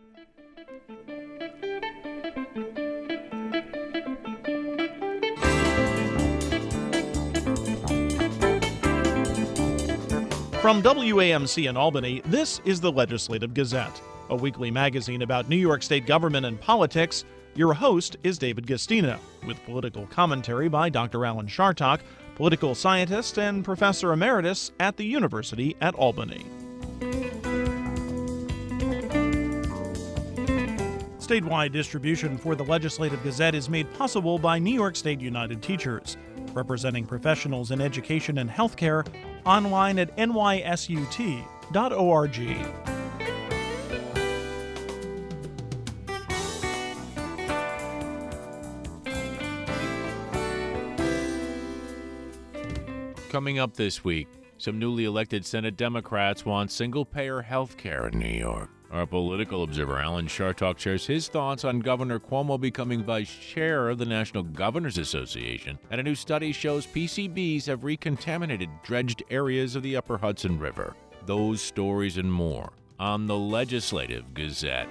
From WAMC in Albany, this is the Legislative Gazette, a weekly magazine about New York State government and politics. Your host is David Gastino, with political commentary by Dr. Alan Chartock, political scientist and professor emeritus at the University at Albany. Statewide distribution for the Legislative Gazette is made possible by New York State United Teachers, representing professionals in education and healthcare, online at nysut.org. Coming up this week, some newly elected Senate Democrats want single-payer health care in New York. Our political observer, Alan Chartock, shares his thoughts on Governor Cuomo becoming vice chair of the National Governors Association, and a new study shows PCBs have recontaminated dredged areas of the upper Hudson River. Those stories and more on the Legislative Gazette.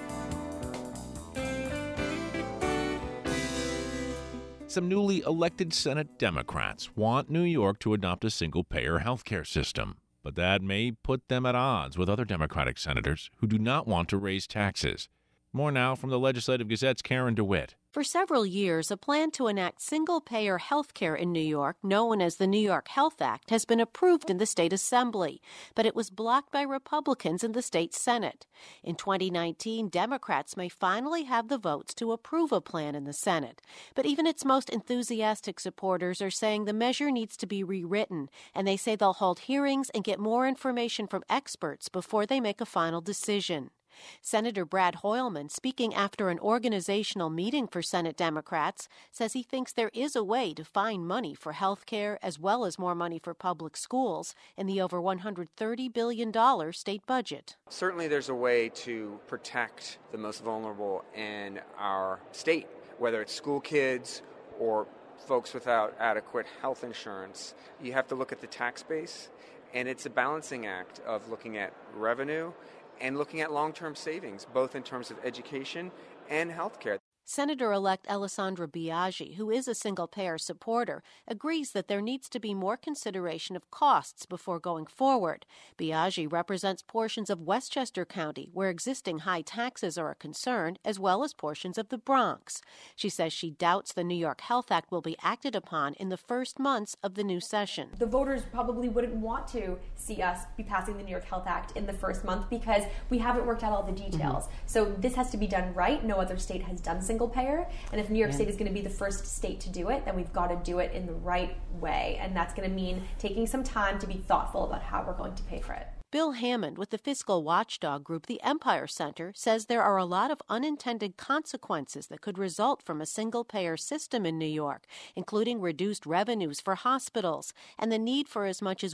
Some newly elected Senate Democrats want New York to adopt a single-payer health care system, but that may put them at odds with other Democratic senators who do not want to raise taxes. More now from the Legislative Gazette's Karen DeWitt. For several years, a plan to enact single-payer health care in New York, known as the New York Health Act, has been approved in the state assembly, but it was blocked by Republicans in the state Senate. In 2019, Democrats may finally have the votes to approve a plan in the Senate, but even its most enthusiastic supporters are saying the measure needs to be rewritten, and they say they'll hold hearings and get more information from experts before they make a final decision. Senator Brad Hoylman, speaking after an organizational meeting for Senate Democrats, says he thinks there is a way to find money for health care as well as more money for public schools in the over $130 billion state budget. Certainly there's a way to protect the most vulnerable in our state, whether it's school kids or folks without adequate health insurance. You have to look at the tax base, and it's a balancing act of looking at revenue and looking at long-term savings, both in terms of education and health care. Senator-elect Alessandra Biaggi, who is a single-payer supporter, agrees that there needs to be more consideration of costs before going forward. Biaggi represents portions of Westchester County, where existing high taxes are a concern, as well as portions of the Bronx. She says she doubts the New York Health Act will be acted upon in the first months of the new session. The voters probably wouldn't want to see us be passing the New York Health Act in the first month because we haven't worked out all the details. So this has to be done right. No other state has done single payer, and if New York State is going to be the first state to do it, then we've got to do it in the right way, and that's going to mean taking some time to be thoughtful about how we're going to pay for it. Bill Hammond with the fiscal watchdog group the Empire Center says there are a lot of unintended consequences that could result from a single-payer system in New York, including reduced revenues for hospitals and the need for as much as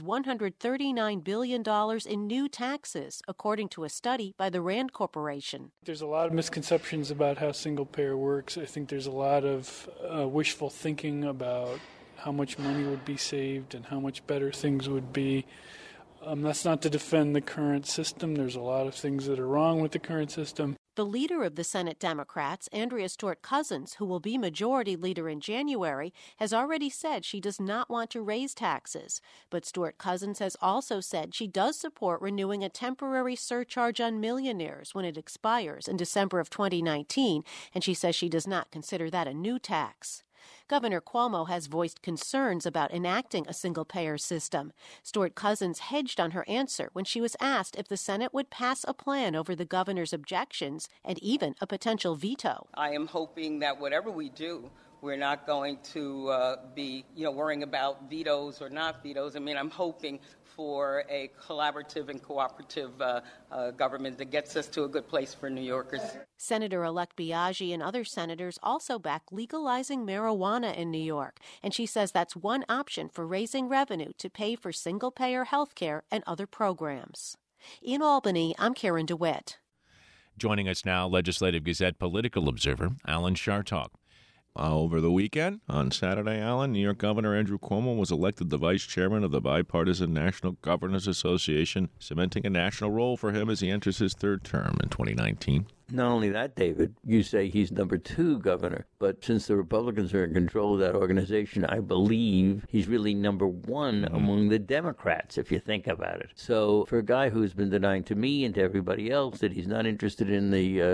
$139 billion in new taxes, according to a study by the Rand Corporation. There's a lot of misconceptions about how single-payer works. I think there's a lot of wishful thinking about how much money would be saved and how much better things would be. That's not to defend the current system. There's a lot of things that are wrong with the current system. The leader of the Senate Democrats, Andrea Stewart-Cousins, who will be majority leader in January, has already said she does not want to raise taxes. But Stewart-Cousins has also said she does support renewing a temporary surcharge on millionaires when it expires in December of 2019, and she says she does not consider that a new tax. Governor Cuomo has voiced concerns about enacting a single-payer system. Stewart-Cousins hedged on her answer when she was asked if the Senate would pass a plan over the governor's objections and even a potential veto. I am hoping that whatever we do, we're not going to be, worrying about vetoes or not vetoes. I mean, I'm hoping for a collaborative and cooperative government that gets us to a good place for New Yorkers. Senator-elect Biaggi and other senators also back legalizing marijuana in New York, and she says that's one option for raising revenue to pay for single-payer health care and other programs. In Albany, I'm Karen DeWitt. Joining us now, Legislative Gazette political observer Alan Chartock. Over the weekend, on Saturday, Alan, New York Governor Andrew Cuomo was elected the vice chairman of the bipartisan National Governors Association, cementing a national role for him as he enters his third term in 2019. Not only that, David, you say he's number 2 governor, but since the Republicans are in control of that organization, I believe he's really number 1 among the Democrats, if you think about it. So for a guy who's been denying to me and to everybody else that he's not interested in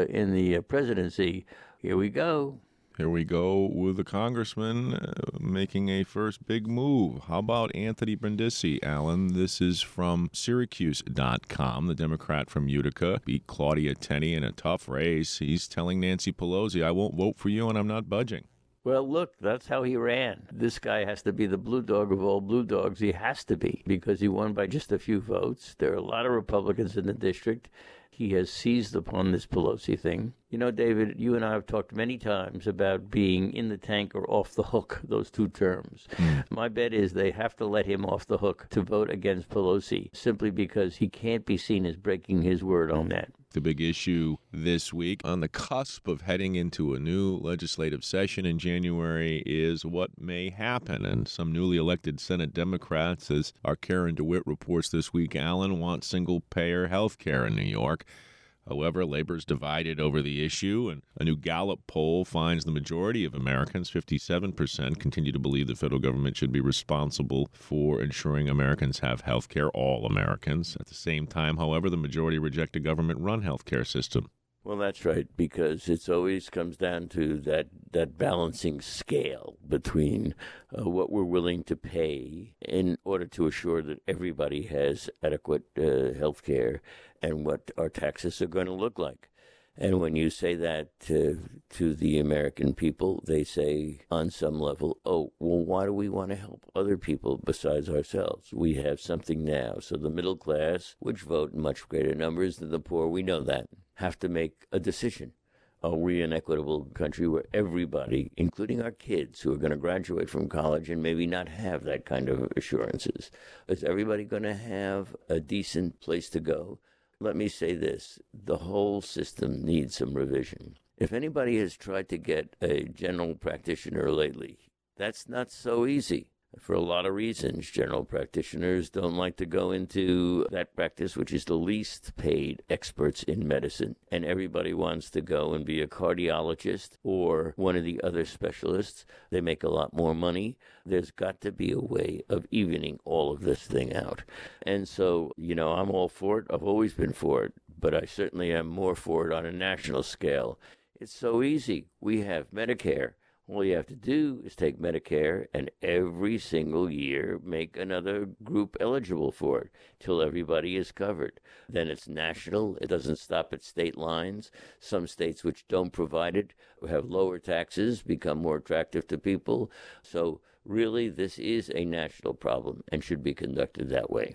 the presidency, here we go. Here we go with the congressman making a first big move. How about Anthony Brindisi, Alan? This is from Syracuse.com. The Democrat from Utica beat Claudia Tenney in a tough race. He's telling Nancy Pelosi, I won't vote for you and I'm not budging. Well, look, that's how he ran. This guy has to be the blue dog of all blue dogs. He has to be because he won by just a few votes. There are a lot of Republicans in the district. He has seized upon this Pelosi thing. You know, David, you and I have talked many times about being in the tank or off the hook, those 2 terms. My bet is they have to let him off the hook to vote against Pelosi simply because he can't be seen as breaking his word on that. The big issue this week, on the cusp of heading into a new legislative session in January, is what may happen. And some newly elected Senate Democrats, as our Karen DeWitt reports this week, Alan, want single-payer health care in New York. However, labor's divided over the issue, and a new Gallup poll finds the majority of Americans, 57%, continue to believe the federal government should be responsible for ensuring Americans have health care, all Americans. At the same time, however, the majority reject a government-run health care system. Well, that's right, because it always comes down to that balancing scale between what we're willing to pay in order to assure that everybody has adequate health care and what our taxes are going to look like. And when you say that to the American people, they say on some level, oh, well, why do we want to help other people besides ourselves? We have something now. So the middle class, which vote in much greater numbers than the poor, we know that, have to make a decision. Are we an equitable country where everybody, including our kids who are going to graduate from college and maybe not have that kind of assurances, is everybody going to have a decent place to go? Let me say this, the whole system needs some revision. If anybody has tried to get a general practitioner lately, that's not so easy. For a lot of reasons, general practitioners don't like to go into that practice, which is the least paid experts in medicine. And everybody wants to go and be a cardiologist or one of the other specialists. They make a lot more money. There's got to be a way of evening all of this thing out. And so, I'm all for it. I've always been for it. But I certainly am more for it on a national scale. It's so easy. We have Medicare. All you have to do is take Medicare and every single year make another group eligible for it till everybody is covered. Then it's national. It doesn't stop at state lines. Some states which don't provide it have lower taxes, become more attractive to people. So really, this is a national problem and should be conducted that way.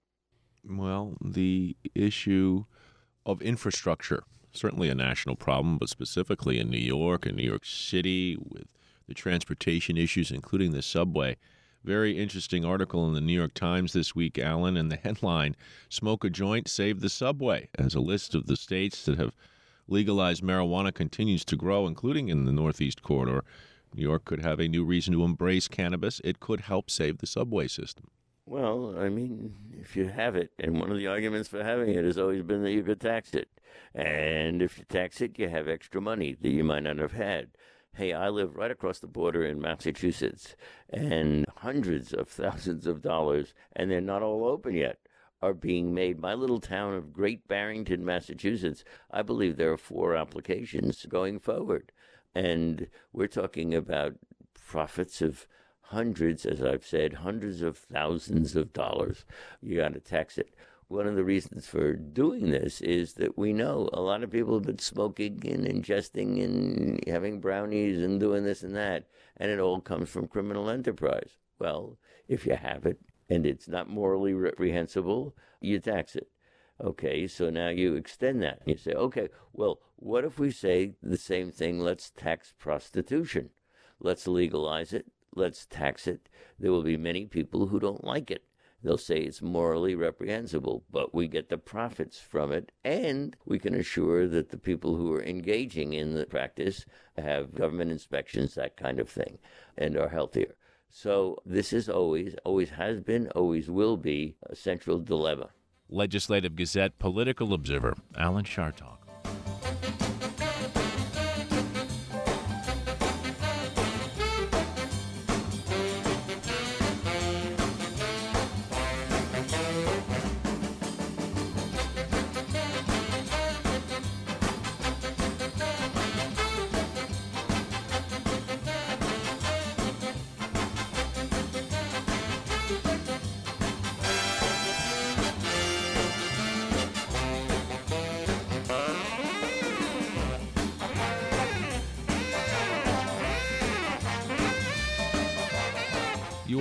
Well, the issue of infrastructure, certainly a national problem, but specifically in New York and New York City with the transportation issues, including the subway. Very interesting article in the New York Times this week, Alan, and the headline, Smoke a Joint, Save the Subway, as a list of the states that have legalized marijuana continues to grow, including in the Northeast Corridor. New York could have a new reason to embrace cannabis. It could help save the subway system. Well, if you have it, and one of the arguments for having it has always been that you could tax it. And if you tax it, you have extra money that you might not have had. Hey, I live right across the border in Massachusetts, and hundreds of thousands of dollars, and they're not all open yet, are being made. My little town of Great Barrington, Massachusetts, I believe there are 4 applications going forward. And we're talking about profits of hundreds, as I've said, hundreds of thousands of dollars. You got to tax it. One of the reasons for doing this is that we know a lot of people have been smoking and ingesting and having brownies and doing this and that, and it all comes from criminal enterprise. Well, if you have it and it's not morally reprehensible, you tax it. Okay, so now you extend that. You say, okay, well, what if we say the same thing, let's tax prostitution. Let's legalize it. Let's tax it. There will be many people who don't like it. They'll say it's morally reprehensible, but we get the profits from it, and we can assure that the people who are engaging in the practice have government inspections, that kind of thing, and are healthier. So this is always has been, always will be a central dilemma. Legislative Gazette political observer Alan Chartock.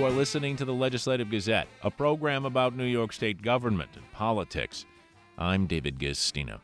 You are listening to the Legislative Gazette, a program about New York State government and politics. I'm David Gistina.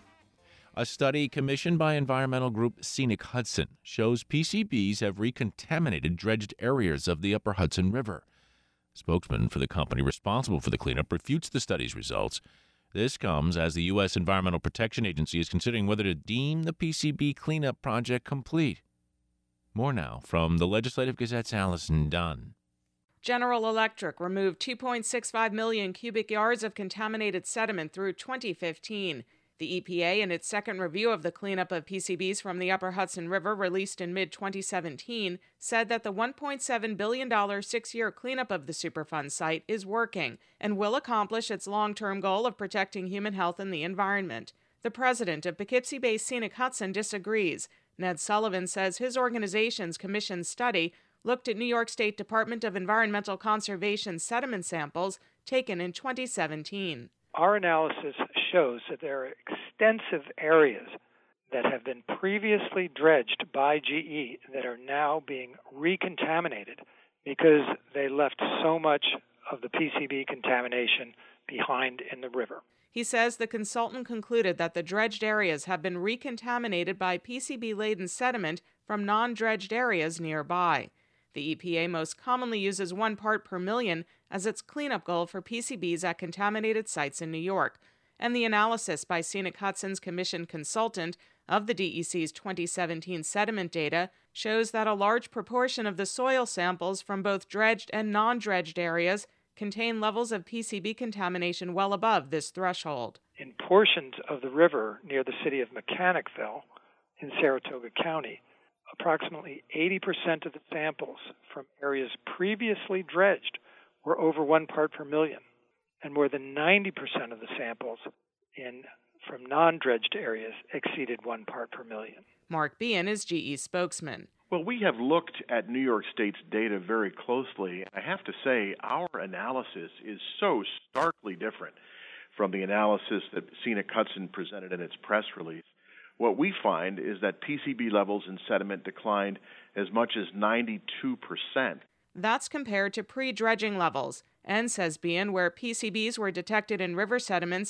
A study commissioned by environmental group Scenic Hudson shows PCBs have recontaminated dredged areas of the upper Hudson River. A spokesman for the company responsible for the cleanup refutes the study's results. This comes as the U.S. Environmental Protection Agency is considering whether to deem the PCB cleanup project complete. More now from the Legislative Gazette's Allison Dunn. General Electric removed 2.65 million cubic yards of contaminated sediment through 2015. The EPA, in its second review of the cleanup of PCBs from the upper Hudson River released in mid-2017, said that the $1.7 billion six-year cleanup of the Superfund site is working and will accomplish its long-term goal of protecting human health and the environment. The president of Poughkeepsie-based Scenic Hudson disagrees. Ned Sullivan says his organization's commissioned study looked at New York State Department of Environmental Conservation sediment samples taken in 2017. Our analysis shows that there are extensive areas that have been previously dredged by GE that are now being recontaminated because they left so much of the PCB contamination behind in the river. He says the consultant concluded that the dredged areas have been recontaminated by PCB-laden sediment from non-dredged areas nearby. The EPA most commonly uses 1 part per million as its cleanup goal for PCBs at contaminated sites in New York, and the analysis by Scenic Hudson's commissioned consultant of the DEC's 2017 sediment data shows that a large proportion of the soil samples from both dredged and non-dredged areas contain levels of PCB contamination well above this threshold. In portions of the river near the city of Mechanicville in Saratoga County, approximately 80% of the samples from areas previously dredged were over 1 part per million, and more than 90% of the samples from non-dredged areas exceeded 1 part per million. Mark Behan is GE spokesman. Well, we have looked at New York State's data very closely, and I have to say our analysis is so starkly different from the analysis that Scenic Hudson presented in its press release. What we find is that PCB levels in sediment declined as much as 92%. That's compared to pre-dredging levels, and, says Behan, where PCBs were detected in river sediments,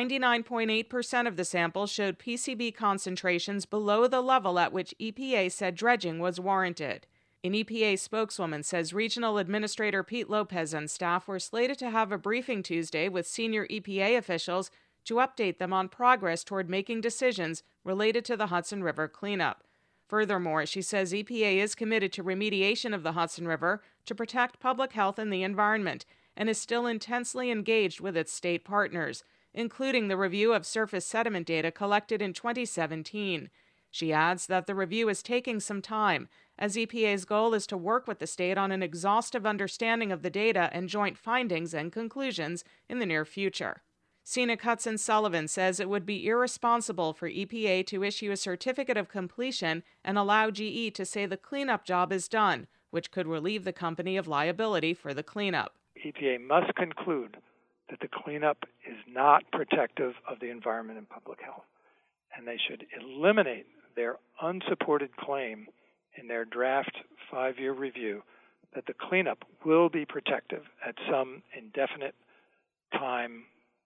99.8% of the samples showed PCB concentrations below the level at which EPA said dredging was warranted. An EPA spokeswoman says Regional Administrator Pete Lopez and staff were slated to have a briefing Tuesday with senior EPA officials to update them on progress toward making decisions related to the Hudson River cleanup. Furthermore, she says EPA is committed to remediation of the Hudson River to protect public health and the environment, and is still intensely engaged with its state partners, including the review of surface sediment data collected in 2017. She adds that the review is taking some time, as EPA's goal is to work with the state on an exhaustive understanding of the data and joint findings and conclusions in the near future. Scenic Hudson Sullivan says it would be irresponsible for EPA to issue a certificate of completion and allow GE to say the cleanup job is done, which could relieve the company of liability for the cleanup. EPA must conclude that the cleanup is not protective of the environment and public health, and they should eliminate their unsupported claim in their draft 5-year review that the cleanup will be protective at some indefinite time,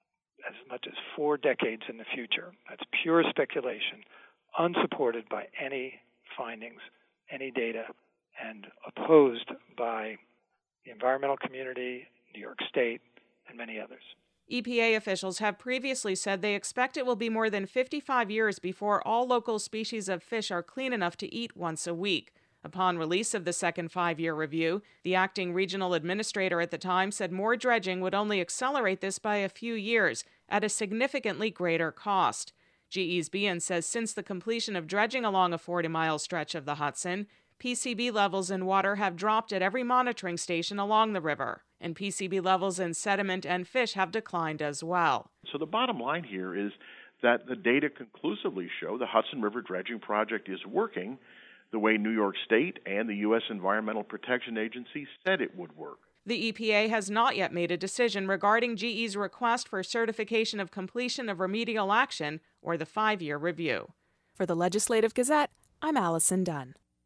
as much as 4 decades in the future. That's pure speculation, unsupported by any findings, any data, and opposed by the environmental community, New York State, and many others. EPA officials have previously said they expect it will be more than 55 years before all local species of fish are clean enough to eat once a week. Upon release of the second 5-year review, the acting regional administrator at the time said more dredging would only accelerate this by a few years at a significantly greater cost. GE's Behan says since the completion of dredging along a 40-mile stretch of the Hudson, PCB levels in water have dropped at every monitoring station along the river, and PCB levels in sediment and fish have declined as well. So the bottom line here is that the data conclusively show the Hudson River Dredging Project is working the way New York State and the U.S. Environmental Protection Agency said it would work. The EPA has not yet made a decision regarding GE's request for certification of completion of remedial action or the 5-year review. For the Legislative Gazette, I'm Allison Dunn.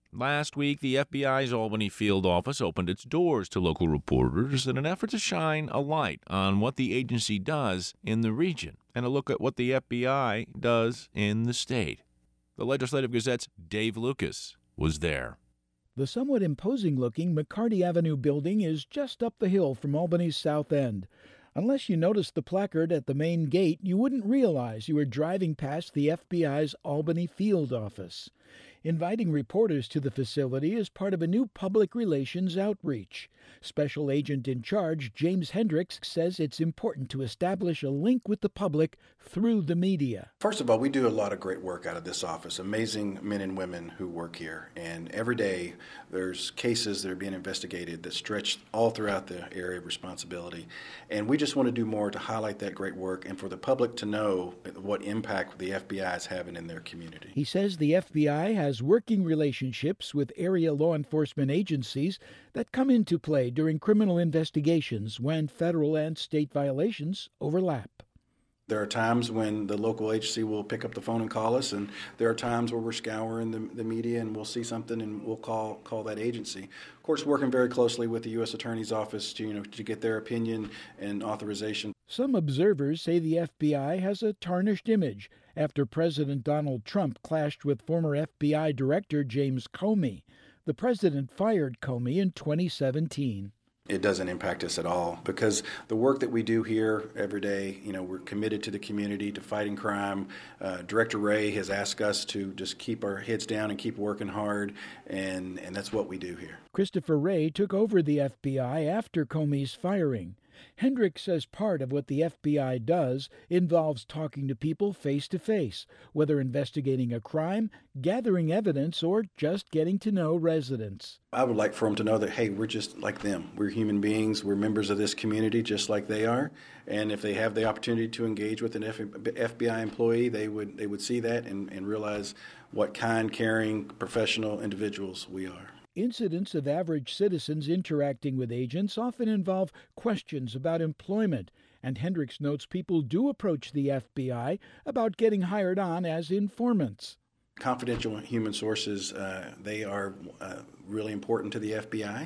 Last week, the FBI's Albany field office opened its doors to local reporters in an effort to shine a light on what the agency does in the region and a look at what the FBI does in the state. The Legislative Gazette's Dave Lucas was there. The somewhat imposing-looking McCarty Avenue building is just up the hill from Albany's south end. Unless you noticed the placard at the main gate, you wouldn't realize you were driving past the FBI's Albany field office. Inviting reporters to the facility is part of a new public relations outreach. Special Agent in Charge James Hendricks says it's important to establish a link with the public through the media. First of all, we do a lot of great work out of this office. Amazing men and women who work here. And every day there's cases that are being investigated that stretch all throughout the area of responsibility. And we just want to do more to highlight that great work and for the public to know what impact the FBI is having in their community. He says the FBI has working relationships with area law enforcement agencies that come into play during criminal investigations when federal and state violations overlap. There are times when the local agency will pick up the phone and call us, and there are times where we're scouring the media and we'll see something and we'll call that agency. Of course, working very closely with the U.S. Attorney's Office to get their opinion and authorization. Some observers say the FBI has a tarnished image after President Donald Trump clashed with former FBI Director James Comey. The president fired Comey in 2017. It doesn't impact us at all because the work that we do here every day, we're committed to the community, to fighting crime. Director Wray has asked us to just keep our heads down and keep working hard, and that's what we do here. Christopher Wray took over the FBI after Comey's firing. Hendricks says part of what the FBI does involves talking to people face to face, whether investigating a crime, gathering evidence, or just getting to know residents. I would like for them to know that, hey, we're just like them. We're human beings. We're members of this community just like they are. And if they have the opportunity to engage with an FBI employee, they would see that and realize what kind, caring, professional individuals we are. Incidents of average citizens interacting with agents often involve questions about employment, and Hendricks notes people do approach the FBI about getting hired on as informants. Confidential human sources, they are really important to the FBI,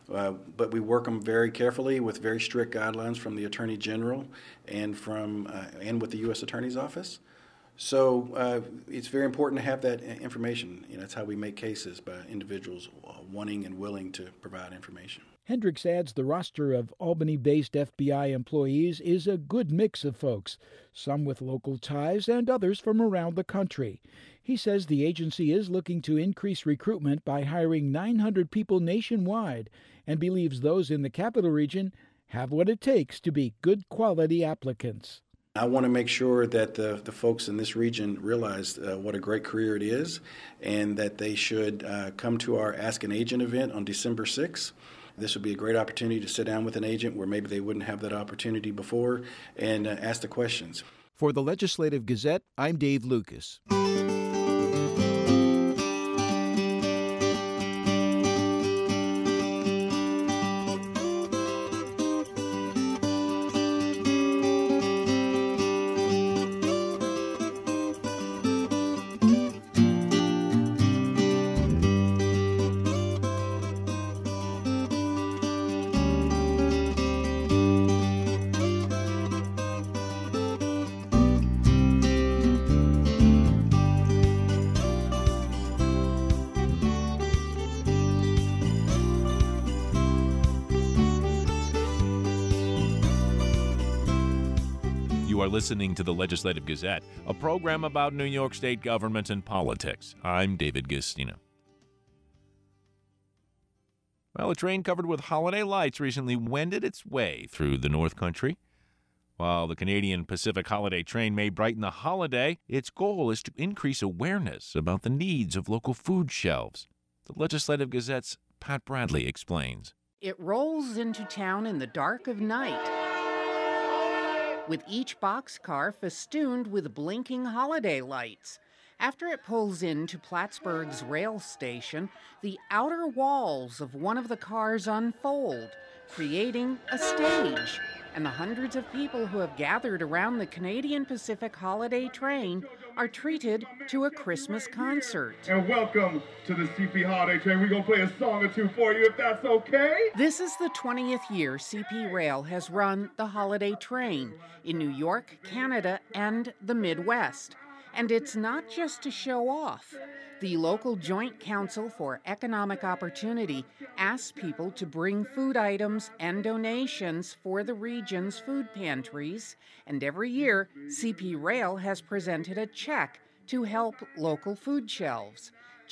but we work them very carefully with very strict guidelines from the Attorney General and with the U.S. Attorney's Office. So it's very important to have that information. That's how we make cases, by individuals wanting and willing to provide information. Hendricks adds the roster of Albany-based FBI employees is a good mix of folks, some with local ties and others from around the country. He says the agency is looking to increase recruitment by hiring 900 people nationwide and believes those in the capital region have what it takes to be good quality applicants. I want to make sure that the folks in this region realize what a great career it is and that they should come to our Ask an Agent event on December 6th. This would be a great opportunity to sit down with an agent where maybe they wouldn't have that opportunity before and ask the questions. For the Legislative Gazette, I'm Dave Lucas. You are listening to the Legislative Gazette, a program about New York State government and politics. I'm David Gastina. Well, a train covered with holiday lights recently wended its way through the North Country. While the Canadian Pacific Holiday Train may brighten the holiday, its goal is to increase awareness about the needs of local food shelves. The Legislative Gazette's Pat Bradley explains. It rolls into town in the dark of night, with each boxcar festooned with blinking holiday lights. After it pulls into Plattsburgh's rail station, the outer walls of one of the cars unfold, creating a stage, and the hundreds of people who have gathered around the Canadian Pacific Holiday Train are treated to a Christmas concert. And welcome to the CP Holiday Train. We're going to play a song or two for you if that's okay. This is the 20th year CP Rail has run the Holiday Train in New York, Canada, and the Midwest. And it's not just to show off. The local Joint Council for Economic Opportunity asks people to bring food items and donations for the region's food pantries, and every year, CP Rail has presented a check to help local food shelves.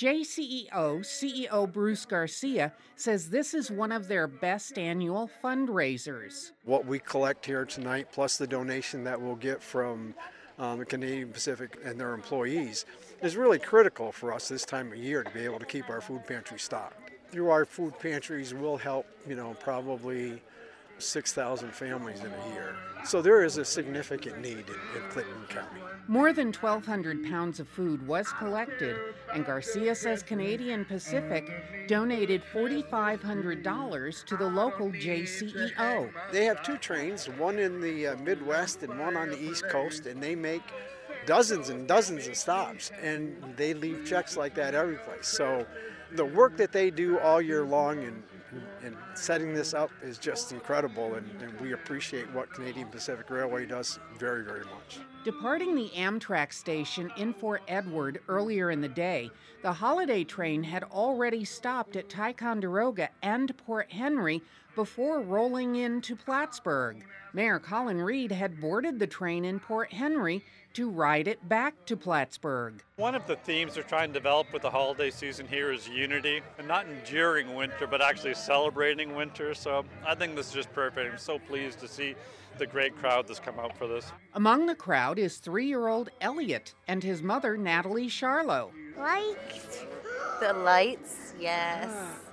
CEO Bruce Garcia says this is one of their best annual fundraisers. What we collect here tonight, plus the donation that we'll get from the Canadian Pacific and their employees, is really critical for us this time of year to be able to keep our food pantry stocked. Through our food pantries, we'll help, probably 6,000 families in a year. So there is a significant need in Clinton County. More than 1,200 pounds of food was collected, and Garcia says Canadian Pacific donated $4,500 to the local JCEO. They have two trains, one in the Midwest and one on the East Coast, and they make dozens and dozens of stops, and they leave checks like that every place. So the work that they do all year long and setting this up is just incredible, and we appreciate what Canadian Pacific Railway does very, very much. Departing the Amtrak station in Fort Edward earlier in the day, the Holiday Train had already stopped at Ticonderoga and Port Henry before rolling into Plattsburgh. Mayor Colin Reed had boarded the train in Port Henry to ride it back to Plattsburgh. One of the themes they're trying to develop with the holiday season here is unity, and not enduring winter, but actually celebrating winter. So I think this is just perfect. I'm so pleased to see the great crowd that's come out for this. Among the crowd is 3-year-old Elliot and his mother, Natalie Charlo. Liked the lights, yes.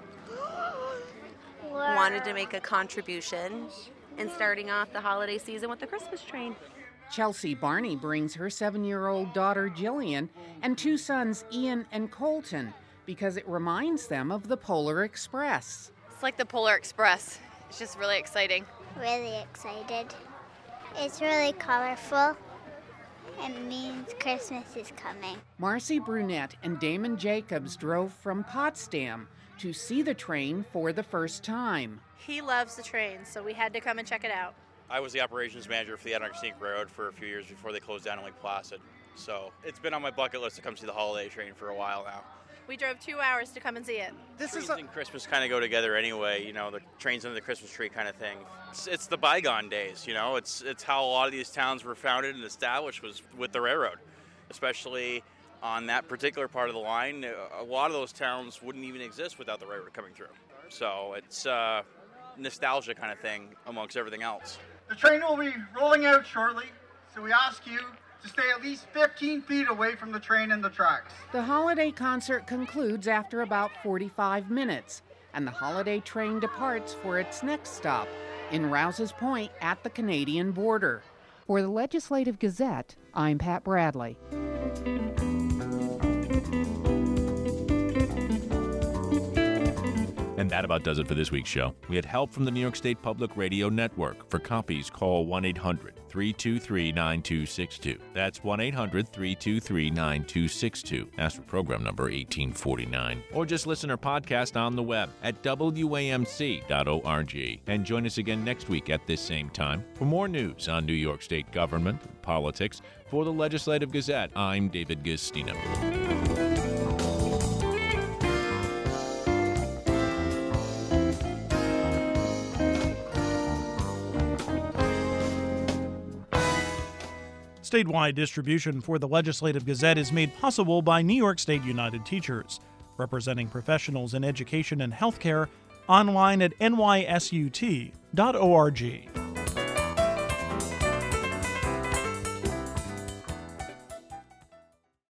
Wow. Wanted to make a contribution in starting off the holiday season with the Christmas train. Chelsea Barney brings her 7-year-old daughter Jillian and 2 sons Ian and Colton because it reminds them of the Polar Express. It's like the Polar Express. It's just really exciting. Really excited. It's really colorful. It means Christmas is coming. Marcy Brunette and Damon Jacobs drove from Potsdam to see the train for the first time. He loves the train, so we had to come and check it out. I was the operations manager for the Atlantic Scenic Railroad for a few years before they closed down in Lake Placid. So it's been on my bucket list to come see the Holiday Train for a while now. We drove 2 hours to come and see it. Trains and Christmas kind of go together anyway, the trains under the Christmas tree kind of thing. It's the bygone days, It's how a lot of these towns were founded and established was with the railroad, especially on that particular part of the line. A lot of those towns wouldn't even exist without the railroad coming through. So it's nostalgia kind of thing amongst everything else. The train will be rolling out shortly, so we ask you to stay at least 15 feet away from the train and the tracks. The holiday concert concludes after about 45 minutes, and the Holiday Train departs for its next stop in Rouse's Point at the Canadian border. For the Legislative Gazette, I'm Pat Bradley. And that about does it for this week's show. We had help from the New York State Public Radio Network. For copies, call 1-800-323-9262. That's 1-800-323-9262. Ask for program number 1849. Or just listen or podcast on the web at WAMC.org. And join us again next week at this same time for more news on New York State government and politics. For the Legislative Gazette, I'm David Gustino. Statewide distribution for the Legislative Gazette is made possible by New York State United Teachers, representing professionals in education and healthcare, online at nysut.org.